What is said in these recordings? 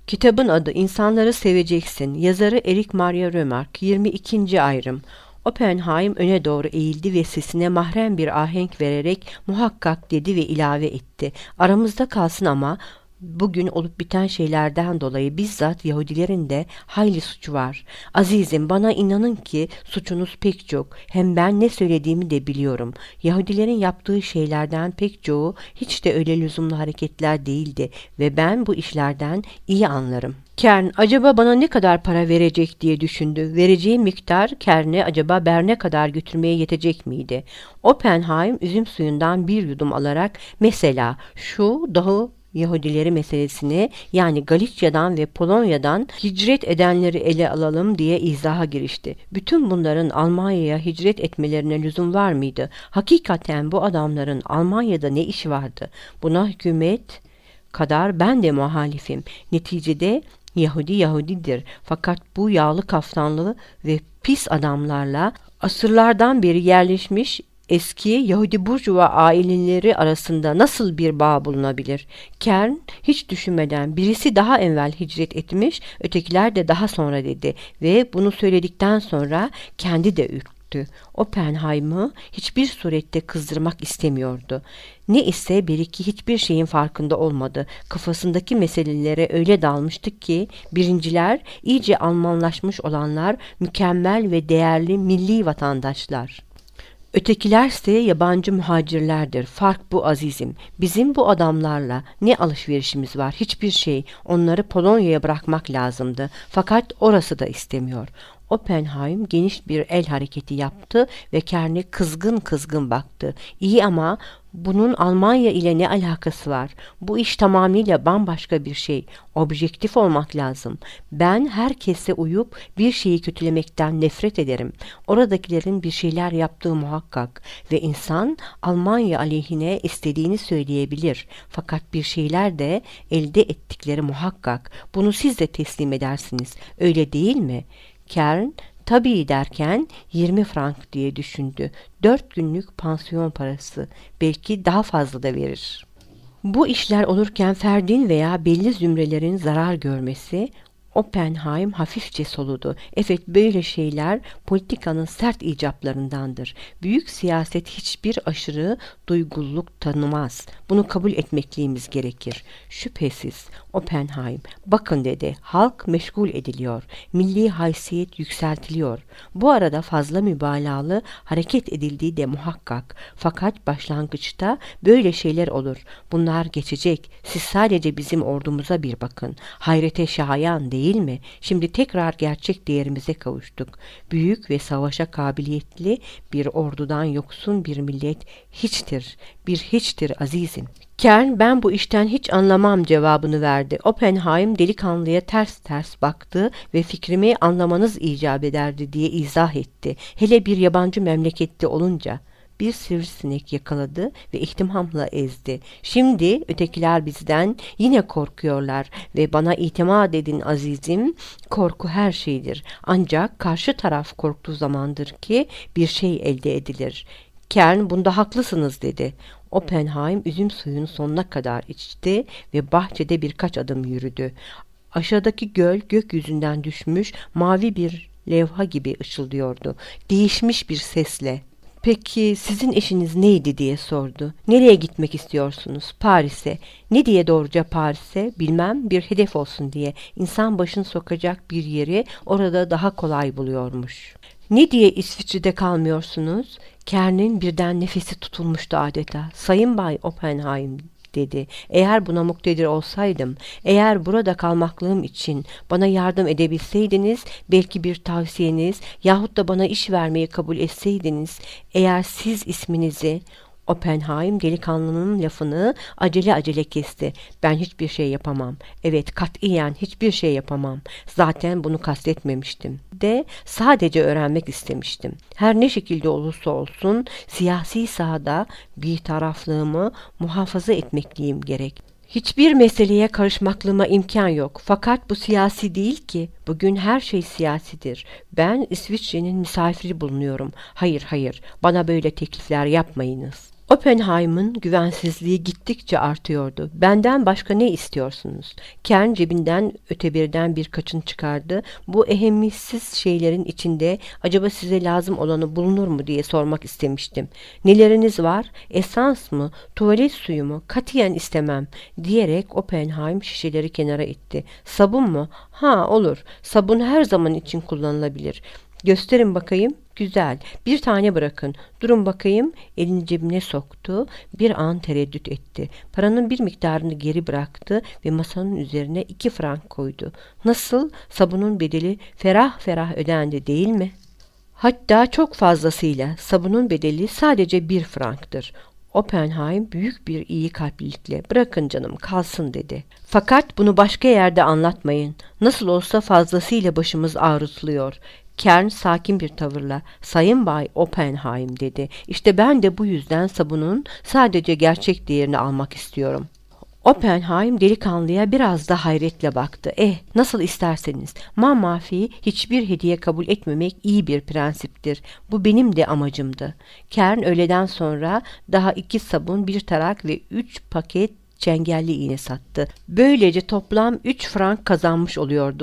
Kitabın adı İnsanları Seveceksin. Yazarı Eric Maria Remarque. 22. ayrım. Oppenheim öne doğru eğildi ve sesine mahrem bir ahenk vererek muhakkak dedi ve ilave etti. Aramızda kalsın ama bugün olup biten şeylerden dolayı bizzat Yahudilerin de hayli suçu var. Azizim, bana inanın ki suçunuz pek çok. Hem ben ne söylediğimi de biliyorum. Yahudilerin yaptığı şeylerden pek çoğu hiç de öyle lüzumlu hareketler değildi ve ben bu işlerden iyi anlarım. Kern acaba bana ne kadar para verecek diye düşündü. Vereceği miktar Kern'e acaba Bern'e kadar götürmeye yetecek miydi? Oppenheim üzüm suyundan bir yudum alarak mesela şu Doğu Yahudileri meselesini, yani Galicia'dan ve Polonya'dan hicret edenleri ele alalım diye izaha girişti. Bütün bunların Almanya'ya hicret etmelerine lüzum var mıydı? Hakikaten bu adamların Almanya'da ne işi vardı? Buna hükümet kadar ben de muhalifim. Neticede Yahudi Yahudidir. Fakat bu yağlı kaftanlı ve pis adamlarla asırlardan beri yerleşmiş eski Yahudi burjuva aileleri arasında nasıl bir bağ bulunabilir? Kern hiç düşünmeden birisi daha evvel hicret etmiş, ötekiler de daha sonra dedi ve bunu söyledikten sonra kendi de ürktü. Oppenheim'ı hiçbir surette kızdırmak istemiyordu. Ne ise belki hiçbir şeyin farkında olmadı. Kafasındaki meselelere öyle dalmıştı ki birinciler, iyice Almanlaşmış olanlar mükemmel ve değerli milli vatandaşlar. Ötekilerse yabancı muhacirlerdir. Fark bu azizim. Bizim bu adamlarla ne alışverişimiz var? Hiçbir şey. Onları Polonya'ya bırakmak lazımdı. Fakat orası da istemiyor. Oppenheim geniş bir el hareketi yaptı ve Kern'e kızgın kızgın baktı. İyi ama bunun Almanya ile ne alakası var? Bu iş tamamıyla bambaşka bir şey. Objektif olmak lazım. Ben herkese uyup bir şeyi kötülemekten nefret ederim. Oradakilerin bir şeyler yaptığı muhakkak ve insan Almanya aleyhine istediğini söyleyebilir. Fakat bir şeyler de elde ettikleri muhakkak. Bunu siz de teslim edersiniz. Öyle değil mi? Kern tabii derken 20 frank diye düşündü. 4 günlük pansiyon parası. Belki daha fazla da verir. Bu işler olurken ferdin veya belli zümrelerin zarar görmesi, Oppenheim hafifçe soludu. Evet, böyle şeyler politikanın sert icaplarındandır. Büyük siyaset hiçbir aşırı duygululuk tanımaz. Bunu kabul etmekliğimiz gerekir. Şüphesiz. Oppenheim, bakın dedi, halk meşgul ediliyor. Milli haysiyet yükseltiliyor. Bu arada fazla mübalağalı hareket edildiği de muhakkak. Fakat başlangıçta böyle şeyler olur. Bunlar geçecek. Siz sadece bizim ordumuza bir bakın. Hayrete şayan değil mi? Şimdi tekrar gerçek değerimize kavuştuk. Büyük ve savaşa kabiliyetli bir ordudan yoksun bir millet hiçtir. Bir hiçtir azizim. Kern ben bu işten hiç anlamam cevabını verdi. Oppenheim delikanlıya ters ters baktı ve fikrimi anlamanız icap ederdi diye izah etti. Hele bir yabancı memlekette olunca. Bir sivrisinek yakaladı ve ihtimamla ezdi. Şimdi ötekiler bizden yine korkuyorlar ve bana itimat edin azizim, korku her şeydir. Ancak karşı taraf korktuğu zamandır ki bir şey elde edilir. Kern bunda haklısınız dedi. Oppenheim üzüm suyunu sonuna kadar içti ve bahçede birkaç adım yürüdü. Aşağıdaki göl gökyüzünden düşmüş mavi bir levha gibi ışıldıyordu. Değişmiş bir sesle. Peki sizin işiniz neydi diye sordu. Nereye gitmek istiyorsunuz? Paris'e. Ne diye doğruca Paris'e? Bilmem, bir hedef olsun diye. İnsan başını sokacak bir yeri orada daha kolay buluyormuş. Ne diye İsviçre'de kalmıyorsunuz? Kern'in birden nefesi tutulmuştu adeta. Sayın Bay Oppenheim dedi. Eğer buna muktedir olsaydım, eğer burada kalmaklığım için bana yardım edebilseydiniz, belki bir tavsiyeniz yahut da bana iş vermeyi kabul etseydiniz, eğer siz isminizi... Oppenheim delikanlının lafını acele acele kesti. Ben hiçbir şey yapamam. Evet, katiyen hiçbir şey yapamam. Zaten bunu kastetmemiştim. Sadece öğrenmek istemiştim. Her ne şekilde olursa olsun siyasi sahada bir taraflığımı muhafaza etmekliyim gerek. Hiçbir meseleye karışmaklığıma imkan yok. Fakat bu siyasi değil ki. Bugün her şey siyasidir. Ben İsviçre'nin misafiri bulunuyorum. Hayır, bana böyle teklifler yapmayınız. Oppenheim'ın güvensizliği gittikçe artıyordu. Benden başka ne istiyorsunuz? Kern cebinden öteberiden birkaçını çıkardı. Bu ehemmiyetsiz şeylerin içinde acaba size lazım olanı bulunur mu diye sormak istemiştim. Neleriniz var? Esans mı? Tuvalet suyu mu? Katiyen istemem diyerek Oppenheim şişeleri kenara itti. Sabun mu? Ha, olur. Sabun her zaman için kullanılabilir. Gösterin bakayım. Güzel. Bir tane bırakın. Durun bakayım. Elini cebine soktu. Bir an tereddüt etti. Paranın bir miktarını geri bıraktı ve masanın üzerine 2 frank koydu. Nasıl? Sabunun bedeli ferah ferah ödendi değil mi? Hatta çok fazlasıyla. Sabunun bedeli sadece 1 franktır. Oppenheim büyük bir iyi kalplilikle "Bırakın canım kalsın" dedi. "Fakat bunu başka yerde anlatmayın. Nasıl olsa fazlasıyla başımız ağrıtılıyor." Kern sakin bir tavırla "Sayın Bay Oppenheim" dedi. "İşte ben de bu yüzden sabunun sadece gerçek değerini almak istiyorum." Oppenheim delikanlıya biraz da hayretle baktı. Nasıl isterseniz. Mamafi hiçbir hediye kabul etmemek iyi bir prensiptir. Bu benim de amacımdı. Kern öğleden sonra daha 2 sabun, 1 tarak ve 3 paket çengelli iğne sattı. Böylece toplam 3 frank kazanmış oluyordu.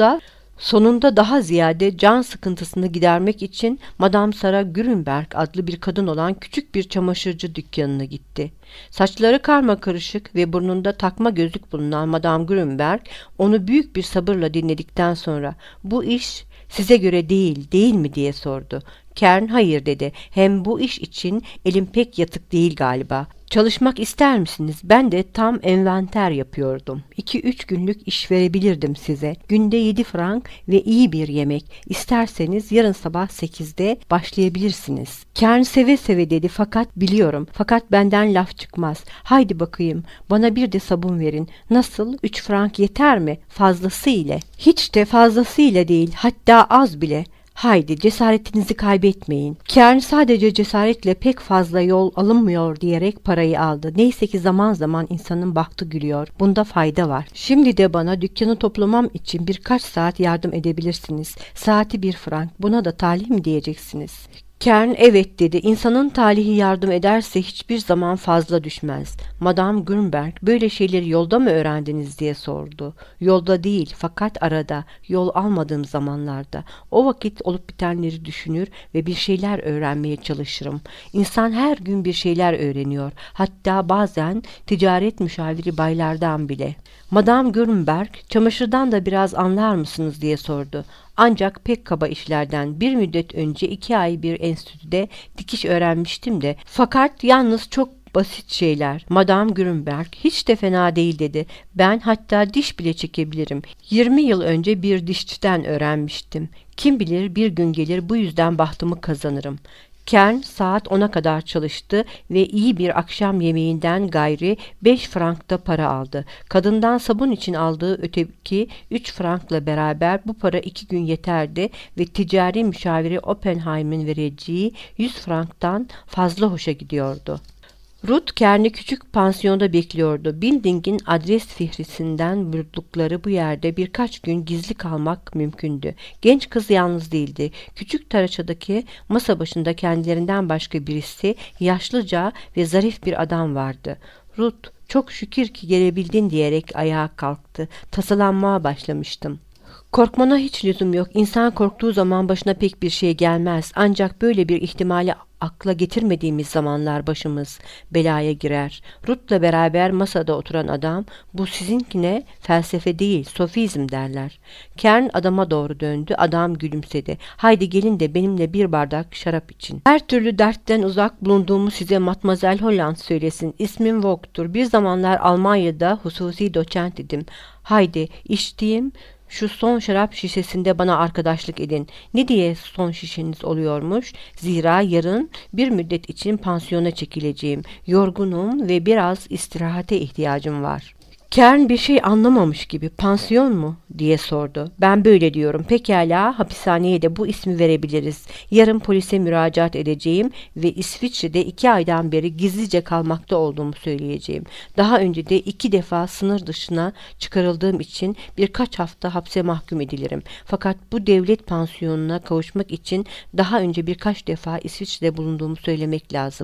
Sonunda daha ziyade can sıkıntısını gidermek için Madame Sarah Grünberg adlı bir kadın olan küçük bir çamaşırcı dükkanına gitti. Saçları karmakarışık ve burnunda takma gözlük bulunan Madame Grünberg onu büyük bir sabırla dinledikten sonra "Bu iş size göre değil mi?" diye sordu. Kern "Hayır" dedi. "Hem bu iş için elim pek yatık değil galiba. Çalışmak ister misiniz? Ben de tam envanter yapıyordum. 2-3 günlük iş verebilirdim size. Günde 7 frank ve iyi bir yemek. İsterseniz yarın sabah 8'de başlayabilirsiniz." Kern seve seve dedi. Biliyorum. Fakat benden laf çıkmaz. Haydi bakayım. Bana bir de sabun verin. Nasıl? 3 frank yeter mi? Fazlasıyla. Hiç de fazlasıyla değil. Hatta az bile. Haydi cesaretinizi kaybetmeyin. Kern sadece cesaretle pek fazla yol alınmıyor diyerek parayı aldı. Neyse ki zaman zaman insanın bahtı gülüyor. Bunda fayda var. Şimdi de bana dükkanı toplamam için birkaç saat yardım edebilirsiniz. Saati 1 frank. Buna da talih mi diyeceksiniz? Kern "Evet" dedi. "İnsanın talihi yardım ederse hiçbir zaman fazla düşmez." Madame Grünberg "Böyle şeyleri yolda mı öğrendiniz?" diye sordu. "Yolda değil, fakat arada, yol almadığım zamanlarda. O vakit olup bitenleri düşünür ve bir şeyler öğrenmeye çalışırım. İnsan her gün bir şeyler öğreniyor. Hatta bazen ticaret müşaviri baylardan bile." Madame Grünberg "Çamaşırdan da biraz anlar mısınız?" diye sordu. "Ancak pek kaba işlerden. Bir müddet önce 2 ay bir enstitüde dikiş öğrenmiştim de. Fakat yalnız çok basit şeyler." Madame Grünberg "Hiç de fena değil" dedi. "Ben hatta diş bile çekebilirim. 20 yıl önce bir dişçiden öğrenmiştim. Kim bilir bir gün gelir bu yüzden bahtımı kazanırım." Kern saat 10'a kadar çalıştı ve iyi bir akşam yemeğinden gayri 5 frankta para aldı. Kadından sabun için aldığı öteki 3 frankla beraber bu para 2 gün yeterdi ve ticari müşaviri Oppenheim'in vereceği 100 franktan fazla hoşa gidiyordu. Ruth Kern'i küçük pansiyonda bekliyordu. Bilding'in adres fihrisinden buldukları bu yerde birkaç gün gizli kalmak mümkündü. Genç kız yalnız değildi. Küçük taraçadaki masa başında kendilerinden başka birisi, yaşlıca ve zarif bir adam vardı. Ruth "Çok şükür ki gelebildin" diyerek ayağa kalktı. "Tasalanmaya başlamıştım." "Korkmana hiç lüzum yok. İnsan korktuğu zaman başına pek bir şey gelmez. Ancak böyle bir ihtimali akla getirmediğimiz zamanlar başımız belaya girer." Ruth'la beraber masada oturan adam "Bu sizinkine felsefe değil, sofizm derler." Kern adama doğru döndü. Adam gülümsedi. "Haydi gelin de benimle bir bardak şarap için. Her türlü dertten uzak bulunduğumu size Matmazel Holland söylesin. İsmim Vogue'tur. Bir zamanlar Almanya'da hususi doçent idim. Haydi içtiğim şu son şarap şişesinde bana arkadaşlık edin." "Ne diye son şişeniz oluyormuş?" "Zira yarın bir müddet için pansiyona çekileceğim. Yorgunum ve biraz istirahate ihtiyacım var." Kern bir şey anlamamış gibi "Pansiyon mu?" diye sordu. "Ben böyle diyorum. Pekala, hapishaneye de bu ismi verebiliriz. Yarın polise müracaat edeceğim ve İsviçre'de 2 aydan beri gizlice kalmakta olduğumu söyleyeceğim. Daha önce de 2 defa sınır dışına çıkarıldığım için birkaç hafta hapse mahkum edilirim. Fakat bu devlet pansiyonuna kavuşmak için daha önce birkaç defa İsviçre'de bulunduğumu söylemek lazım.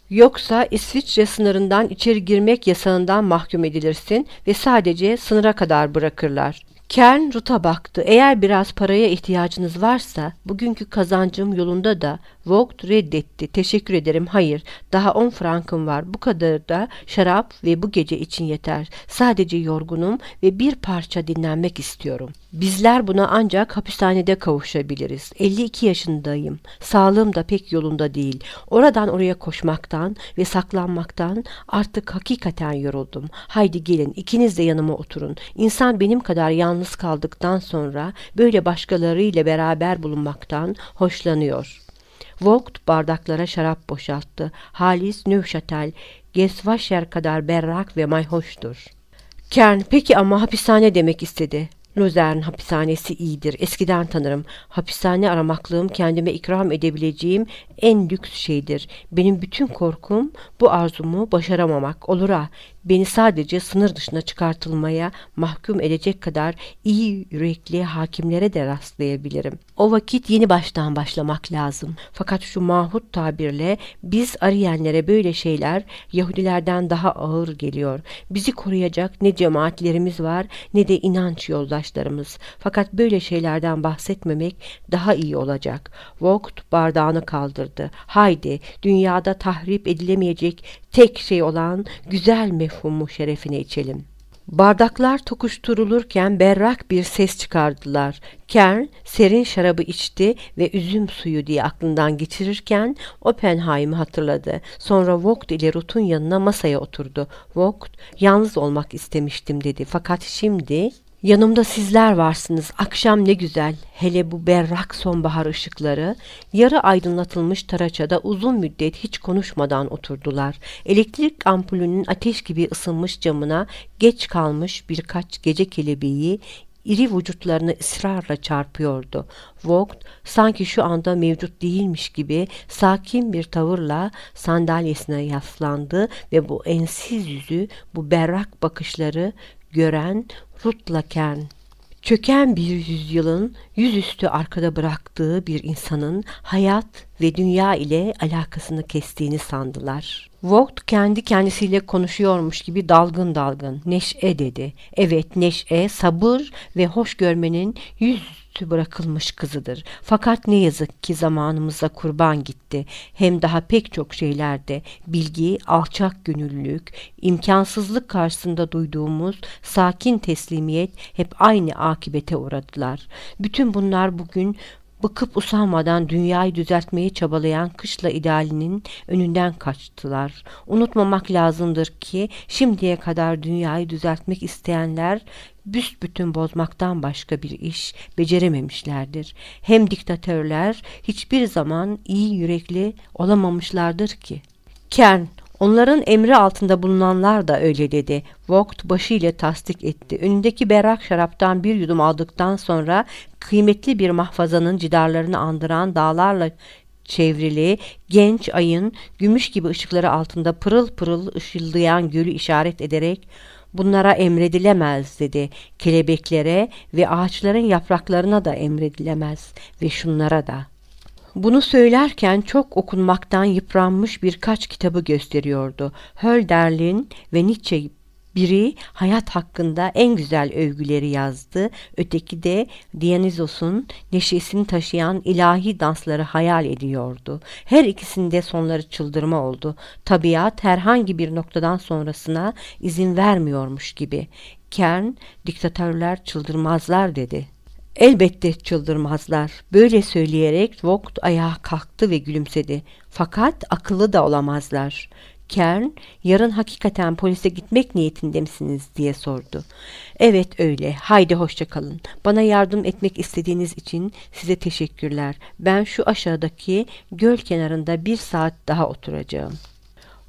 Yoksa İsviçre sınırından içeri girmek yasağından mahkum edilirsin ve sadece sınıra kadar bırakırlar. Kern Ruth'a baktı. Eğer biraz paraya ihtiyacınız varsa, bugünkü kazancım yolunda da. Vogt reddetti. Teşekkür ederim, hayır. Daha 10 frankım var. Bu kadar da şarap ve bu gece için yeter. Sadece yorgunum ve bir parça dinlenmek istiyorum. Bizler buna ancak hapishanede kavuşabiliriz. 52 yaşındayım. Sağlığım da pek yolunda değil. Oradan oraya koşmaktan ve saklanmaktan artık hakikaten yoruldum. Haydi gelin, ikiniz de yanıma oturun. İnsan benim kadar yalnız kaldıktan sonra böyle başkalarıyla beraber bulunmaktan hoşlanıyor. Vogt bardaklara şarap boşalttı. Halis Neuchâtel, Gesvacher kadar berrak ve mayhoştur. Kern, peki ama hapishane demek istedi. Luzern hapishanesi iyidir. Eskiden tanırım. Hapishane aramaklığım kendime ikram edebileceğim en lüks şeydir. Benim bütün korkum bu arzumu başaramamak olur ha. Beni sadece sınır dışına çıkartılmaya mahkum edecek kadar iyi yürekli hakimlere de rastlayabilirim. O vakit yeni baştan başlamak lazım. Fakat şu mahut tabirle biz Ariyenlere böyle şeyler Yahudilerden daha ağır geliyor. Bizi koruyacak ne cemaatlerimiz var ne de inanç yoldaşlarımız. Fakat böyle şeylerden bahsetmemek daha iyi olacak. Vogt bardağını kaldırdı. Haydi, dünyada tahrip edilemeyecek tek şey olan güzel mefhumu şerefine içelim. Bardaklar tokuşturulurken berrak bir ses çıkardılar. Kern serin şarabı içti ve üzüm suyu diye aklından geçirirken Oppenheim'i hatırladı. Sonra Vogt ile Ruth'un yanına masaya oturdu. Vogt, yalnız olmak istemiştim dedi. Fakat şimdi yanımda sizler varsınız. Akşam ne güzel. Hele bu berrak sonbahar ışıkları. Yarı aydınlatılmış taraçada uzun müddet hiç konuşmadan oturdular. Elektrik ampulünün ateş gibi ısınmış camına geç kalmış birkaç gece kelebeği iri vücutlarını ısrarla çarpıyordu. Vogt sanki şu anda mevcut değilmiş gibi sakin bir tavırla sandalyesine yaslandı ve bu ensiz yüzü, bu berrak bakışları gören Ruth'la Kern, çöken bir yüzyılın yüzüstü arkada bıraktığı bir insanın hayat ve dünya ile alakasını kestiğini sandılar. Vogt kendi kendisiyle konuşuyormuş gibi dalgın dalgın neşe dedi. Evet, neşe, sabır ve hoş görmenin yüzüstü bırakılmış kızıdır. Fakat ne yazık ki zamanımıza kurban gitti. Hem daha pek çok şeylerde bilgi, alçak gönüllülük, imkansızlık karşısında duyduğumuz sakin teslimiyet hep aynı akibete uğradılar. Bütün bunlar bugün bıkıp usanmadan dünyayı düzeltmeyi çabalayan kışla idealinin önünden kaçtılar. Unutmamak lazımdır ki şimdiye kadar dünyayı düzeltmek isteyenler büsbütün bozmaktan başka bir iş becerememişlerdir. Hem diktatörler hiçbir zaman iyi yürekli olamamışlardır ki. Kern, onların emri altında bulunanlar da öyle dedi. Vogt başıyla tasdik etti. Önündeki berrak şaraptan bir yudum aldıktan sonra kıymetli bir mahfazanın cidarlarını andıran dağlarla çevrili genç ayın gümüş gibi ışıkları altında pırıl pırıl ışıldayan gölü işaret ederek bunlara emredilemez dedi. Kelebeklere ve ağaçların yapraklarına da emredilemez ve şunlara da. Bunu söylerken çok okunmaktan yıpranmış birkaç kitabı gösteriyordu. Hölderlin ve Nietzsche biri hayat hakkında en güzel övgüleri yazdı, öteki de Dionysos'un neşesini taşıyan ilahi dansları hayal ediyordu. Her ikisinde sonları çıldırma oldu. Tabiat herhangi bir noktadan sonrasına izin vermiyormuş gibi. Kern, diktatörler çıldırmazlar dedi. Elbette çıldırmazlar. Böyle söyleyerek Vogt ayağa kalktı ve gülümsedi. Fakat akıllı da olamazlar. Kern, yarın hakikaten polise gitmek niyetinde misiniz diye sordu. Evet öyle. Haydi hoşça kalın. Bana yardım etmek istediğiniz için size teşekkürler. Ben şu aşağıdaki göl kenarında 1 saat daha oturacağım.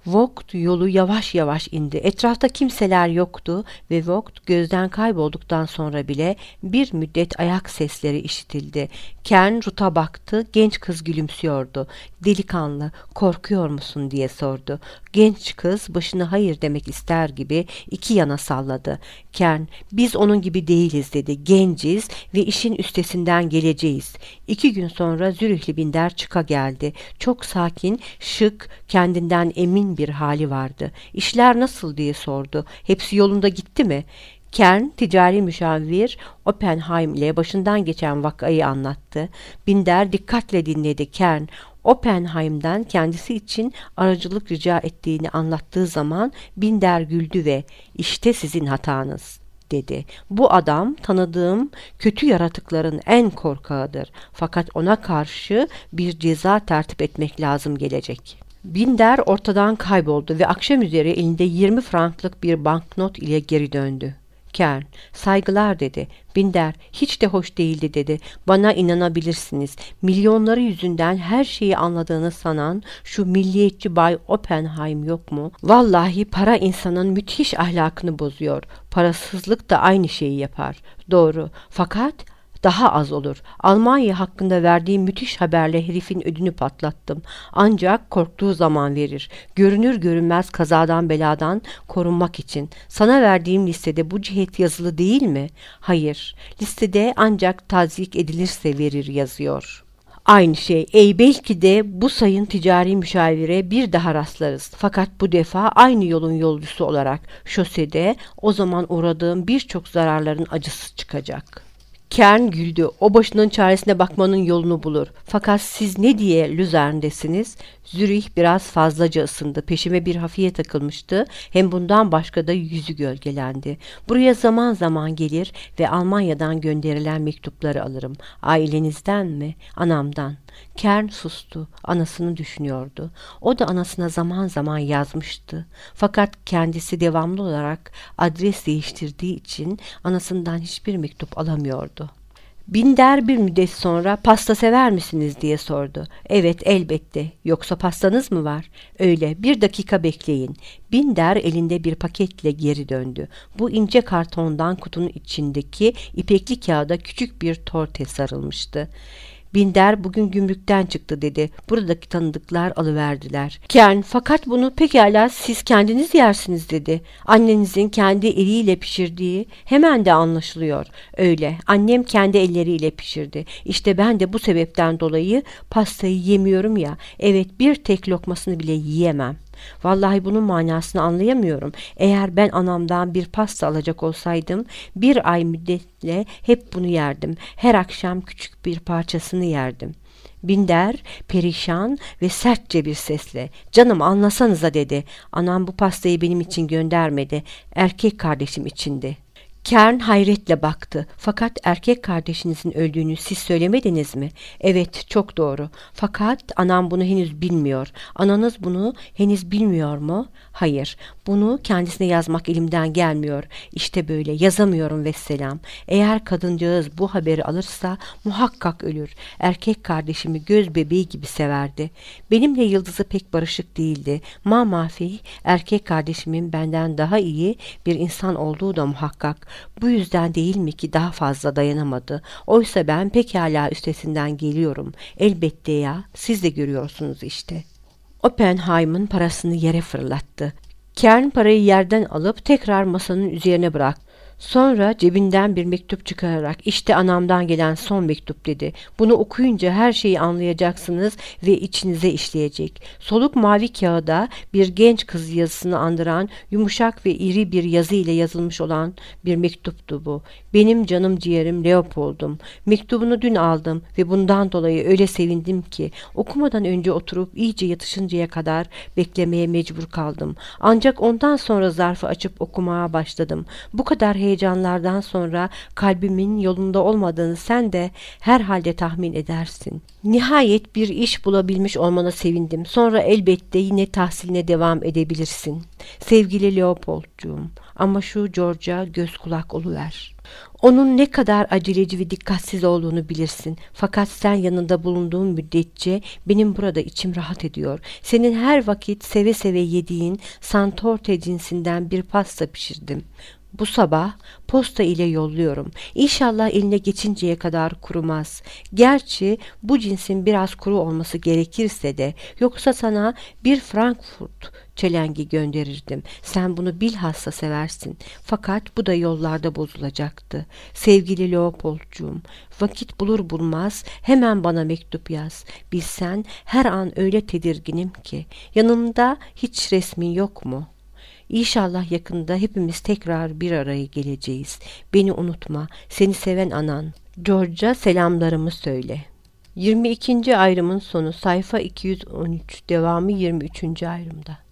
Vogt yolu yavaş yavaş indi. Etrafta kimseler yoktu ve Vogt gözden kaybolduktan sonra bile bir müddet ayak sesleri işitildi. Kern Ruth'a baktı. Genç kız gülümsüyordu. "Delikanlı, korkuyor musun?" diye sordu. Genç kız başını hayır demek ister gibi iki yana salladı. Kern, "Biz onun gibi değiliz," dedi. "Genciz ve işin üstesinden geleceğiz." 2 gün sonra Zürihli Binder çıka geldi. Çok sakin, şık, kendinden emin bir hali vardı. "İşler nasıl?" diye sordu. "Hepsi yolunda gitti mi?" Kern, ticari müşavir Oppenheim ile başından geçen vakayı anlattı. Binder dikkatle dinledi. Kern, Oppenheim'den kendisi için aracılık rica ettiğini anlattığı zaman Binder güldü ve "İşte sizin hatanız," dedi. "Bu adam tanıdığım kötü yaratıkların en korkağıdır. Fakat ona karşı bir ceza tertip etmek lazım gelecek." Binder ortadan kayboldu ve akşam üzeri elinde 20 franklık bir banknot ile geri döndü. Kern, "Saygılar," dedi. Binder, "Hiç de hoş değildi," dedi. "Bana inanabilirsiniz. Milyonları yüzünden her şeyi anladığını sanan şu milliyetçi Bay Oppenheim yok mu? Vallahi para insanın müthiş ahlakını bozuyor. Parasızlık da aynı şeyi yapar. Doğru. Fakat daha az olur. Almanya hakkında verdiğim müthiş haberle herifin ödünü patlattım. Ancak korktuğu zaman verir. Görünür görünmez kazadan beladan korunmak için. Sana verdiğim listede bu cihet yazılı değil mi? Hayır. Listede ancak tazyik edilirse verir yazıyor. Aynı şey. Belki de bu sayın ticari müşavire bir daha rastlarız. Fakat bu defa aynı yolun yolcusu olarak şosede o zaman uğradığım birçok zararların acısı çıkacak. Kern güldü. "O başının çaresine bakmanın yolunu bulur. Fakat siz ne diye Luzern'desiniz?" Zürih biraz fazlaca ısındı. Peşime bir hafiye takılmıştı. Hem bundan başka da yüzü gölgelendi. "Buraya zaman zaman gelir ve Almanya'dan gönderilen mektupları alırım." "Ailenizden mi?" "Anamdan." Kern sustu. Anasını düşünüyordu. O da anasına zaman zaman yazmıştı. Fakat kendisi devamlı olarak adres değiştirdiği için anasından hiçbir mektup alamıyordu. Binder bir müddet sonra "Pasta sever misiniz?" diye sordu. "Evet, elbette. Yoksa pastanız mı var?" "Öyle. Bir dakika bekleyin." Binder elinde bir paketle geri döndü. Bu ince kartondan kutunun içindeki ipekli kağıda küçük bir torte sarılmıştı. Binder, "Bugün gümrükten çıktı," dedi. "Buradaki tanıdıklar alıverdiler." Kern, "Fakat bunu pekala siz kendiniz yersiniz," dedi. "Annenizin kendi eliyle pişirdiği hemen de anlaşılıyor." "Öyle. Annem kendi elleriyle pişirdi. İşte ben de bu sebepten dolayı pastayı yemiyorum ya. Evet, bir tek lokmasını bile yiyemem." "Vallahi bunun manasını anlayamıyorum. Eğer ben anamdan bir pasta alacak olsaydım 1 ay müddetle hep bunu yerdim. Her akşam küçük bir parçasını yerdim." Binder perişan ve sertçe bir sesle, "Canım, anlasanıza," dedi. "Anam bu pastayı benim için göndermedi. Erkek kardeşim içindi." Kern hayretle baktı. "Fakat erkek kardeşinizin öldüğünü siz söylemediniz mi?" "Evet, çok doğru. Fakat anam bunu henüz bilmiyor." "Ananız bunu henüz bilmiyor mu?" "Hayır. Bunu kendisine yazmak elimden gelmiyor. İşte böyle yazamıyorum vesselam. Eğer kadıncağız bu haberi alırsa muhakkak ölür. Erkek kardeşimi göz bebeği gibi severdi. Benimle yıldızı pek barışık değildi. Mamafih erkek kardeşimin benden daha iyi bir insan olduğu da muhakkak. Bu yüzden değil mi ki daha fazla dayanamadı. Oysa ben pekala üstesinden geliyorum. Elbette ya, siz de görüyorsunuz işte." Oppenheim'ın parasını yere fırlattı. Kern parayı yerden alıp tekrar masanın üzerine bıraktı. Sonra cebinden bir mektup çıkararak "İşte anamdan gelen son mektup," dedi. "Bunu okuyunca her şeyi anlayacaksınız ve içinize işleyecek." Soluk mavi kağıda bir genç kız yazısını andıran yumuşak ve iri bir yazı ile yazılmış olan bir mektuptu bu. "Benim canım ciğerim Leopold'um. Mektubunu dün aldım ve bundan dolayı öyle sevindim ki okumadan önce oturup iyice yatışıncaya kadar beklemeye mecbur kaldım. Ancak ondan sonra zarfı açıp okumaya başladım. Bu kadar heyecanlardan sonra kalbimin yolunda olmadığını sen de herhalde tahmin edersin. Nihayet bir iş bulabilmiş olmana sevindim. Sonra elbette yine tahsiline devam edebilirsin. Sevgili Leopoldcuğum, ama şu George'a göz kulak oluver. Onun ne kadar aceleci ve dikkatsiz olduğunu bilirsin. Fakat sen yanında bulunduğun müddetçe benim burada içim rahat ediyor. Senin her vakit seve seve yediğin Santorte cinsinden bir pasta pişirdim. Bu sabah posta ile yolluyorum. İnşallah eline geçinceye kadar kurumaz. Gerçi bu cinsin biraz kuru olması gerekirse de, yoksa sana bir Frankfurt çelengi gönderirdim. Sen bunu bilhassa seversin. Fakat bu da yollarda bozulacaktı. Sevgili Leopoldcuğum, vakit bulur bulmaz hemen bana mektup yaz. Bilsen her an öyle tedirginim ki. Yanımda hiç resmin yok mu? İnşallah yakında hepimiz tekrar bir araya geleceğiz. Beni unutma. Seni seven anan. George'a selamlarımı söyle. 22. ayrımın sonu, sayfa 213, devamı 23. ayrımda.